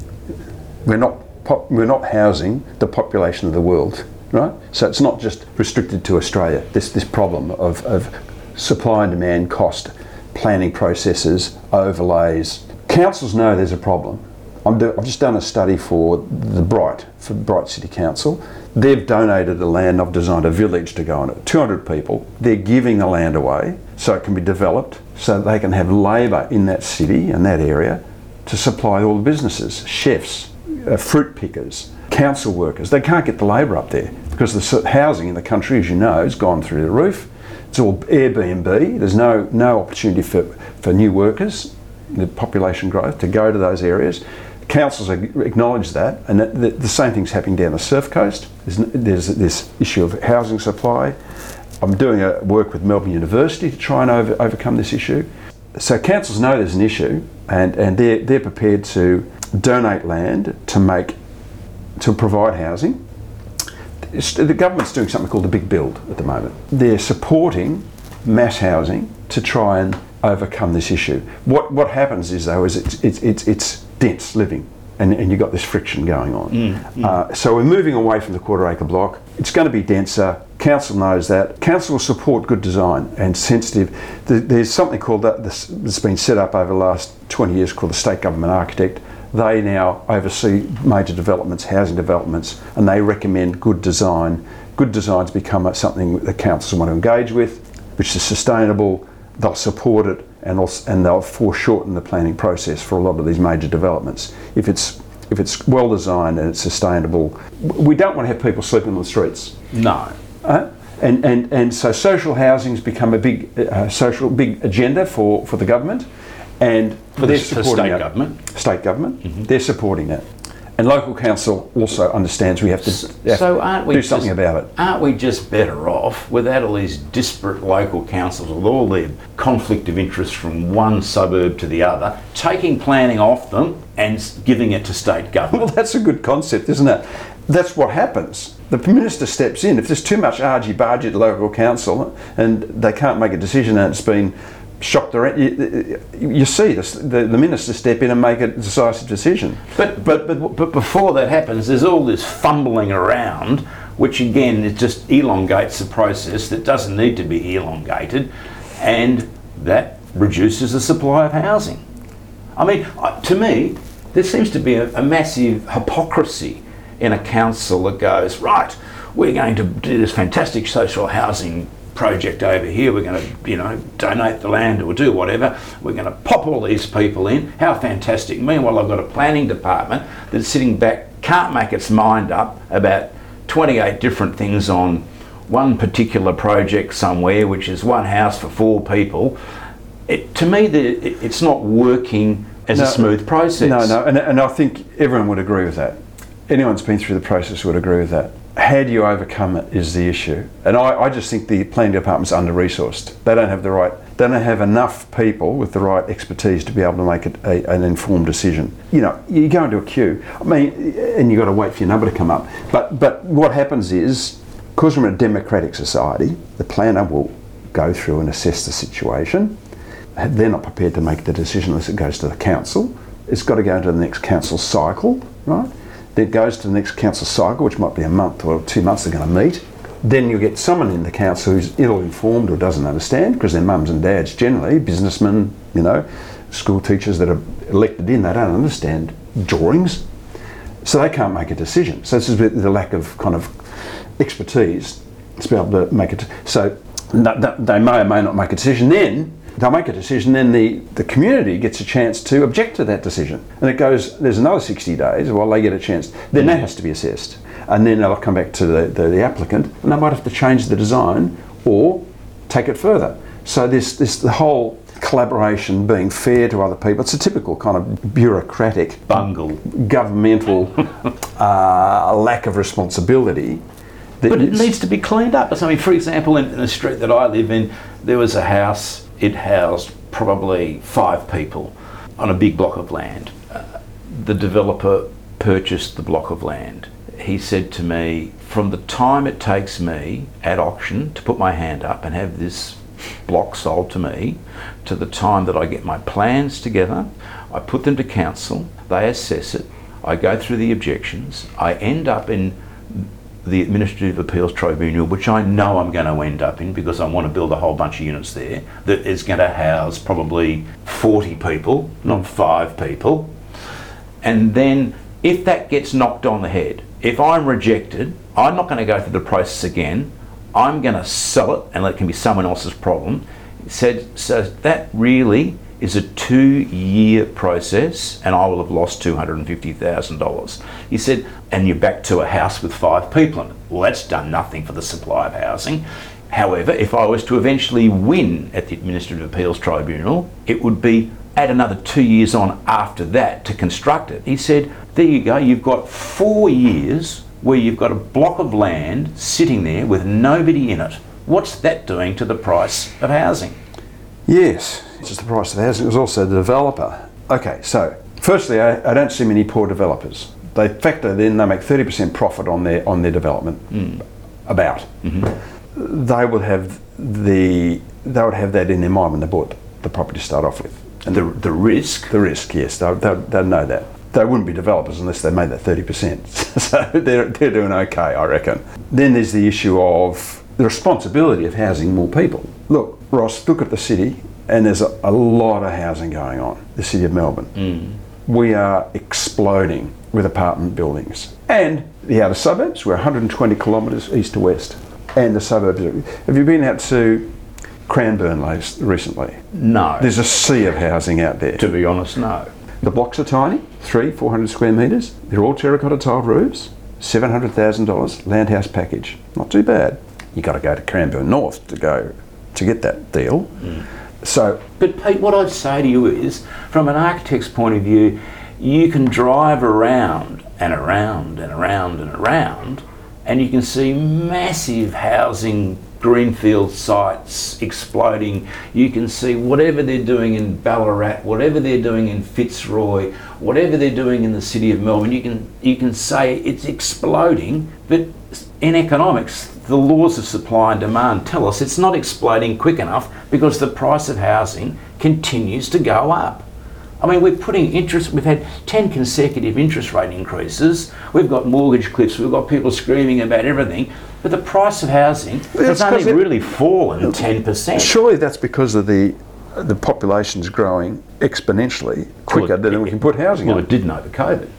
We're not We're not housing the population of the world, right? So it's not just restricted to Australia. This this problem of, of supply and demand, cost, planning processes, overlays. Councils know there's a problem. I'm do, I've just done a study for the Bright, for Bright City Council. They've donated the land. I've designed a village to go on it. two hundred people. They're giving the land away so it can be developed, so they can have labour in that city and that area to supply all the businesses, chefs, Uh, fruit pickers, council workers. They can't get the labour up there because the housing in the country, as you know, has gone through the roof. It's all Airbnb. There's no no opportunity for, for new workers, the population growth, to go to those areas. Councils acknowledge that, and that, the, the same thing's happening down the Surf Coast. There's, there's this issue of housing supply. I'm doing a work with Melbourne University to try and over, overcome this issue. So councils know there's an issue, and, and they're, they're prepared to donate land to make, to provide housing. It's, the government's doing something called the Big Build at the moment. They're supporting mass housing to try and overcome this issue. What what happens is though is it's it's it's, it's dense living, and, and you've got this friction going on. Mm, mm. Uh, so we're moving away from the quarter acre block. It's going to be denser. Council knows that. Council will support good design and sensitive. There's something called that that's been set up over the last twenty years called the State Government Architect. They now oversee major developments, housing developments, and they recommend good design. Good designs become something that councils want to engage with, which is sustainable, they'll support it, and also, and they'll foreshorten the planning process for a lot of these major developments. If it's if it's well designed and it's sustainable, we don't want to have people sleeping on the streets. No. Uh, and, and and so social housing's become a big uh, social big agenda for, for the government, and For the they're for supporting state that. government. State government, Mm-hmm. they're supporting that. And local council also understands we have to have So to aren't we do just, something about it. Aren't we just better off without all these disparate local councils with all their conflict of interest from one suburb to the other, taking planning off them and s- giving it to state Well, government? that's a good concept, isn't it? That's what happens. The minister steps in. If there's too much argy-bargy at the local council and they can't make a decision and it's been shopped around, you, you see this, the, the minister step in and make a decisive decision. But, but but but before that happens, there's all this fumbling around, which again it just elongates the process that doesn't need to be elongated, and that reduces the supply of housing. I mean, uh, to me, there seems to be a, a massive hypocrisy in a council that goes, right, we're going to do this fantastic social housing project over here, we're going to, you know, donate the land or do whatever, we're going to pop all these people in, how fantastic. Meanwhile, I've got a planning department that's sitting back, can't make its mind up about twenty-eight different things on one particular project somewhere, which is one house for four people. It, to me, the, it, it's not working as No, a smooth process. No, no, and, and I think everyone would agree with that. Anyone who's been through the process would agree with that. How do you overcome it is the issue. And I, I just think the planning department's under-resourced. They don't have the right, they don't have enough people with the right expertise to be able to make it a, an informed decision. You know, you go into a queue, I mean, and you've got to wait for your number to come up. But, but what happens is, because we're in a democratic society, the planner will go through and assess the situation. They're not prepared to make the decision unless it goes to the council. It's got to go into the next council cycle, right? Then it goes to the next council cycle, which might be a month or two months they're going to meet. Then you get someone in the council who's ill-informed or doesn't understand, because they're mums and dads generally, businessmen, you know, school teachers that are elected in, they don't understand drawings. So they can't make a decision. So this is the lack of kind of expertise to be able to make it. So they may or may not make a decision. Then they'll make a decision, then the, the community gets a chance to object to that decision. And it goes, there's another sixty days while they get a chance. Then that has to be assessed. And then they'll come back to the, the, the applicant, and they might have to change the design or take it further. So this, this the whole collaboration, being fair to other people, it's a typical kind of bureaucratic, Bungle. governmental uh, lack of responsibility. But it needs to be cleaned up. I mean, for example, in, in the street that I live in, there was a house. It housed probably five people on a big block of land. Uh, the developer purchased the block of land. He said to me, from the time it takes me at auction to put my hand up and have this block sold to me, to the time that I get my plans together, I put them to council, they assess it, I go through the objections, I end up in the Administrative Appeals Tribunal, which I know I'm going to end up in because I want to build a whole bunch of units there that is going to house probably forty people, not five people. And then if that gets knocked on the head, if I'm rejected, I'm not going to go through the process again. I'm going to sell it and let it can be someone else's problem. He said, so that really is a two-year process, and I will have lost two hundred fifty thousand dollars. He said, and you're back to a house with five people in it. Well, that's done nothing for the supply of housing. However, if I was to eventually win at the Administrative Appeals Tribunal, it would be add another two years on after that to construct it. He said, there you go, you've got four years where you've got a block of land sitting there with nobody in it. What's that doing to the price of housing? Yes, it's just the price of housing. It was also the developer. Okay, so firstly, I, I don't see many poor developers. They factor in, they make thirty percent profit on their on their development. Mm. About. Mm-hmm. They would have the they would have that in their mind when they bought the property to start off with. And the the risk? The risk, yes. They they they know that. They wouldn't be developers unless they made that thirty percent. So they're they're doing okay, I reckon. Then there's the issue of the responsibility of housing more people. Look, Ross, look at the city, and there's a, a lot of housing going on, the city of Melbourne. Mm. We are exploding with apartment buildings. And the outer suburbs, we're one hundred twenty kilometres east to west. And the suburbs, are, have you been out to Cranbourne latest, recently? No. There's a sea of housing out there. To be honest, no. The blocks are tiny, three, four hundred square metres. They're all terracotta tiled roofs. Seven hundred thousand dollars land house package. Not too bad. You got to go to Cranbourne North to go to get that deal. Mm. So, but Pete, what I'd say to you is, from an architect's point of view, you can drive around and around and around and around, and you can see massive housing greenfield sites exploding. You can see whatever they're doing in Ballarat, whatever they're doing in Fitzroy, whatever they're doing in the city of Melbourne. You can you can say it's exploding, but in economics, the laws of supply and demand tell us it's not exploding quick enough because the price of housing continues to go up. I mean, we're putting interest, we've had ten consecutive interest rate increases, we've got mortgage cliffs, we've got people screaming about everything, but the price of housing has only really fallen ten percent. Surely that's because of the the population's growing exponentially quicker well, than it, we can put housing well, up. Well, it didn't over COVID.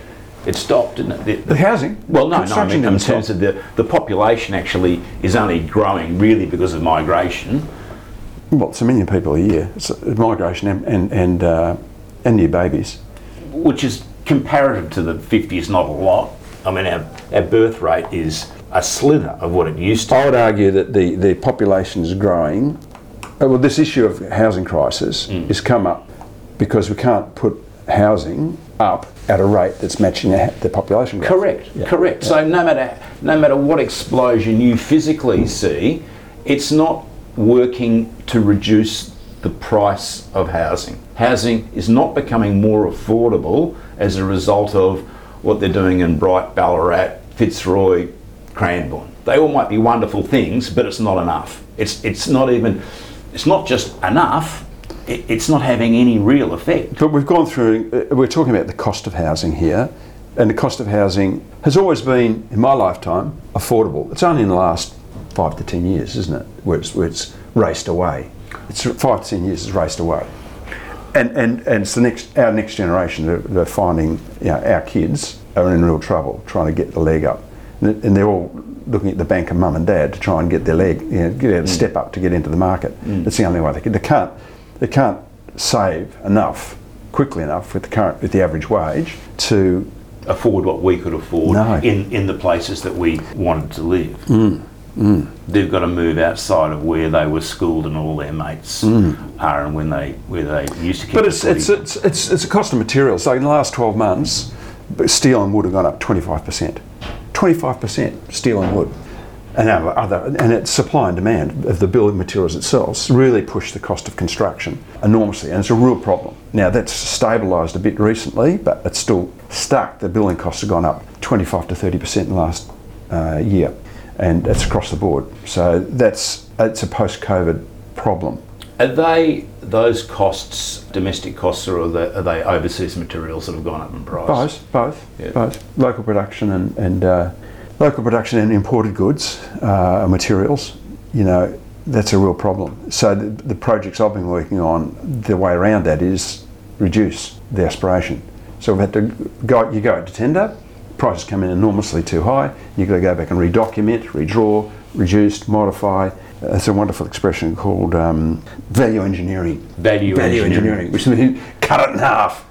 It stopped, didn't it? The, the housing? Well, no, no, I mean, in stop. terms of the, the population actually is only growing really because of migration. Well, it's a million people a year. It's migration and and and, uh, and new babies. Which is comparative to the fifties, not a lot. I mean, our, our birth rate is a slither of what it used to be. I would argue that the, the population is growing. Well, this issue of housing crisis mm. has come up because we can't put housing up at a rate that's matching the, the population growth. Correct, yeah. correct. Yeah. So no matter no matter what explosion you physically see, it's not working to reduce the price of housing. Housing is not becoming more affordable as a result of what they're doing in Bright, Ballarat, Fitzroy, Cranbourne. They all might be wonderful things, but it's not enough. It's it's not even, it's not just enough, it, it's not having any real effect. But we've gone through, uh, we're talking about the cost of housing here, and the cost of housing has always been, in my lifetime, affordable. It's only in the last five to ten years, isn't it, where it's, where it's raced away. It's five to ten years it's raced away. And, and, and it's the next, our next generation that are, are finding, you know, our kids are in real trouble trying to get the leg up. And they're all looking at the bank of mum and dad to try and get their leg, you know, get a mm. step up to get into the market. Mm. That's the only way they can. They can't, they can't save enough, quickly enough with the current, with the average wage to afford what we could afford no. in, in the places that we wanted to live. Mm. Mm. They've got to move outside of where they were schooled and all their mates mm. are, and when they where they used to keep. But it's it's, it's it's it's a cost of materials. So in the last twelve months, steel and wood have gone up twenty-five percent. twenty-five percent steel and wood, and other and it's supply and demand of the building materials itself really pushed the cost of construction enormously, and it's a real problem. Now that's stabilised a bit recently, but it's still stuck. The building costs have gone up twenty-five to thirty percent in the last uh, year. And it's across the board. So that's it's a post-COVID problem. Are they those costs domestic costs, or are they, are they overseas materials that have gone up in price? Both, both, yeah. both. Local production and, and uh, local production and imported goods, uh, materials. You know, that's a real problem. So the, the projects I've been working on, the way around that is reduce the aspiration. So we've had to go. You go into tender. Prices come in enormously too high. You've got to go back and redocument, redraw, reduce, modify. It's a wonderful expression called um, value engineering. Value, value engineering. engineering, which means cut it in half.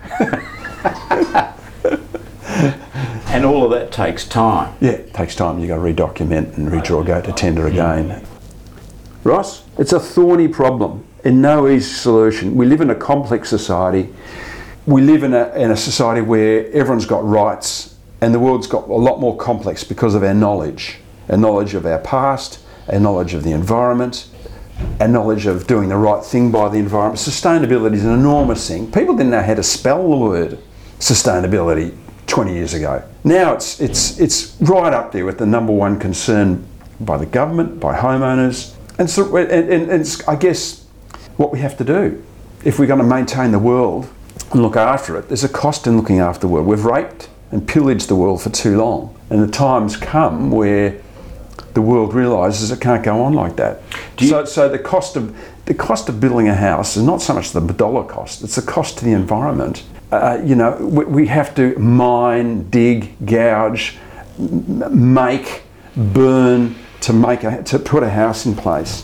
And all of that takes time. Yeah, it takes time. You've got to redocument and redraw, go to tender again. Ross, it's a thorny problem and no easy solution. We live in a complex society. We live in a, in a society where everyone's got rights. And the world's got a lot more complex because of our knowledge, our knowledge of our past, our knowledge of the environment, our knowledge of doing the right thing by the environment. Sustainability is an enormous thing. People didn't know how to spell the word sustainability twenty years ago. Now it's it's it's right up there with the number one concern by the government, by homeowners, and so and, and, and it's, I guess what we have to do if we're going to maintain the world and look after it. There's a cost in looking after the world. We've raped and pillaged the world for too long, and the time's come where the world realises it can't go on like that. So, so the cost of the cost of building a house is not so much the dollar cost; it's the cost to the environment. Uh, you know, we, we have to mine, dig, gouge, make, burn to make a, to put a house in place.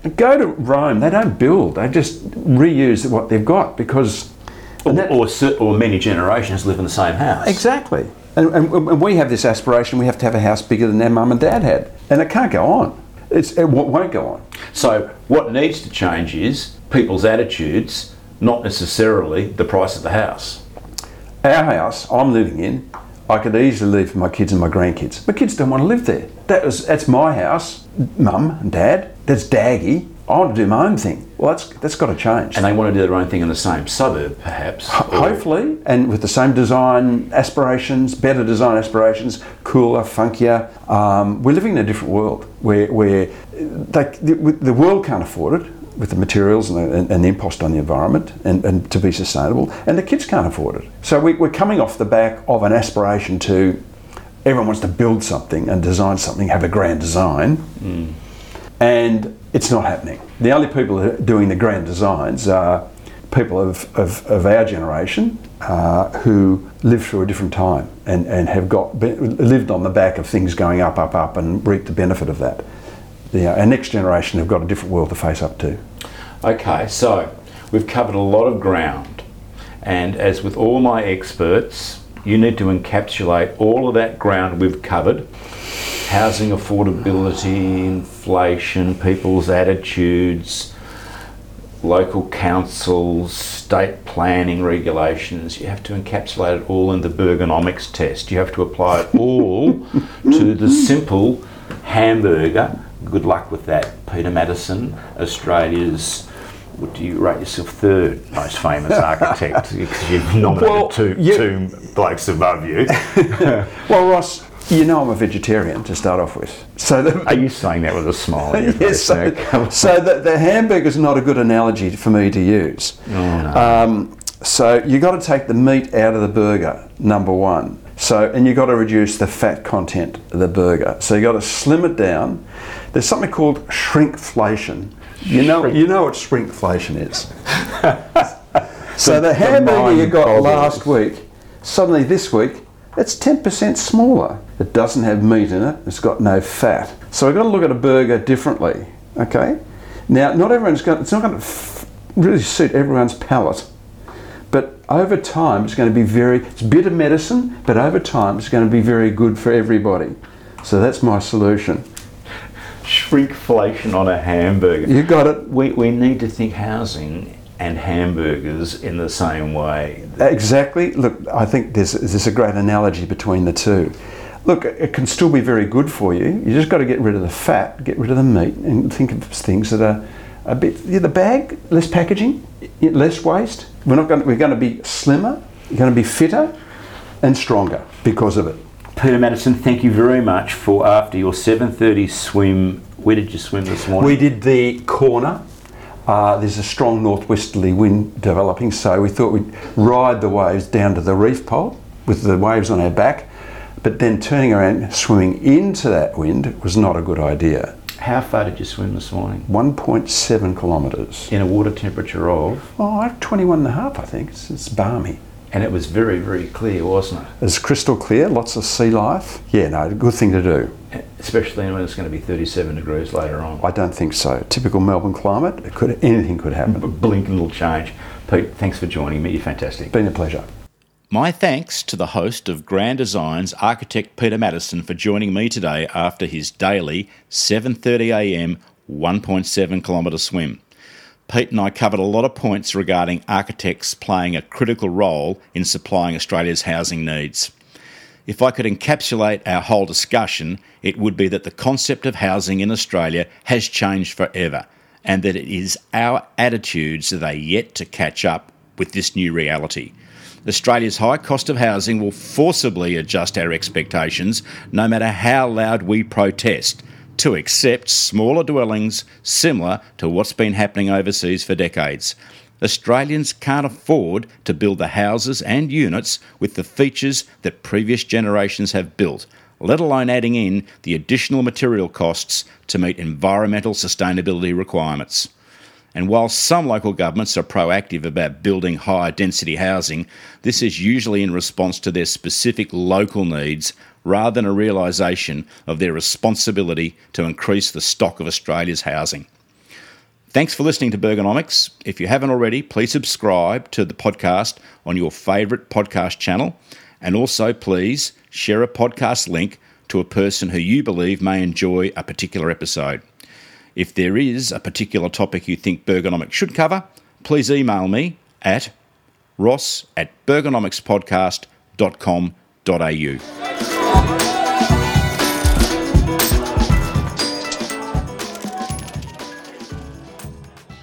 Go to Rome. They don't build. They just reuse what they've got because... Or, that, or, or many generations live in the same house. Exactly. And, and, and we have this aspiration, we have to have a house bigger than our mum and dad had. And it can't go on. It's, it won't go on. So what needs to change is people's attitudes, not necessarily the price of the house. Our house I'm living in, I could easily leave for my kids and my grandkids. My kids don't want to live there. That was, that's my house, mum and dad. That's Daggy. I want to do my own thing. Well, that's that's got to change. And they want to do their own thing in the same suburb, perhaps. Ho- hopefully, and with the same design aspirations, better design aspirations, cooler, funkier. Um, we're living in a different world where where they, the, the world can't afford it with the materials and the, and, and the impost on the environment and, and to be sustainable, and the kids can't afford it. So we, we're coming off the back of an aspiration to everyone wants to build something and design something, have a grand design. Mm. And it's not happening. The only people that are doing the grand designs are people of, of, of our generation uh, who lived through a different time and, and have got lived on the back of things going up, up, up and reaped the benefit of that. The, uh, our next generation have got a different world to face up to. Okay, so we've covered a lot of ground, and as with all my experts, you need to encapsulate all of that ground we've covered. Housing affordability, inflation, people's attitudes, local councils, state planning regulations. You have to encapsulate it all in the Bergonomics test. You have to apply it all to the simple hamburger. Good luck with that. Peter Maddison, Australia's, what do you rate yourself, third most famous architect, because you've nominated well, two, you, two blokes above you. Well, Ross, you know I'm a vegetarian to start off with. So the, Are you saying that with a smile? Yes, so, so the, the hamburger's not a good analogy for me to use. Oh, no. um, so you got to take the meat out of the burger, number one. So, and you got to reduce the fat content of the burger. So you got to slim it down. There's something called shrinkflation. You know, Shrink. you know what shrinkflation is. So the, the hamburger you got boggles. last week, suddenly this week, it's ten percent smaller. It doesn't have meat in it. It's got no fat. So we've got to look at a burger differently. Okay. Now, not everyone's going. It's not going to f- really suit everyone's palate. But over time, it's going to be very. It's bitter medicine, but over time, it's going to be very good for everybody. So that's my solution. Shrinkflation on a hamburger. You got it. We we need to think housing and hamburgers in the same way. Exactly. Look, I think there's there's a great analogy between the two. Look, it can still be very good for you. You just got to get rid of the fat, get rid of the meat, and think of things that are a bit. Yeah, the bag, less packaging, less waste. We're not going. To, we're going to be slimmer. You're going to be fitter and stronger because of it. Peter Maddison, thank you very much for after your seven thirty swim. Where did you swim this morning? We did the corner. Uh, there's a strong northwesterly wind developing, so we thought we'd ride the waves down to the reef pole with the waves on our back, but then turning around, swimming into that wind was not a good idea. How far did you swim this morning? one point seven kilometres. In a water temperature of? Oh, twenty-one and a half, I think. It's, it's balmy. And it was very, very clear, wasn't it? It's crystal clear, lots of sea life. Yeah, no, good thing to do. Especially when it's going to be thirty-seven degrees later on. I don't think so. Typical Melbourne climate, it could anything could happen. A blink and it'll change. Pete, thanks for joining me. You're fantastic. Been a pleasure. My thanks to the host of Grand Designs, architect Peter Maddison, for joining me today after his daily seven thirty a m one point seven kilometre swim. Pete and I covered a lot of points regarding architects playing a critical role in supplying Australia's housing needs. If I could encapsulate our whole discussion, it would be that the concept of housing in Australia has changed forever, and that it is our attitudes that are yet to catch up with this new reality. Australia's high cost of housing will forcibly adjust our expectations, no matter how loud we protest, to accept smaller dwellings similar to what's been happening overseas for decades. Australians can't afford to build the houses and units with the features that previous generations have built, let alone adding in the additional material costs to meet environmental sustainability requirements. And while some local governments are proactive about building higher density housing, this is usually in response to their specific local needs rather than a realisation of their responsibility to increase the stock of Australia's housing. Thanks for listening to Bergonomics. If you haven't already, please subscribe to the podcast on your favourite podcast channel, and also please share a podcast link to a person who you believe may enjoy a particular episode. If there is a particular topic you think Bergonomics should cover, please email me at ross at bergonomicspodcast dot com dot a u.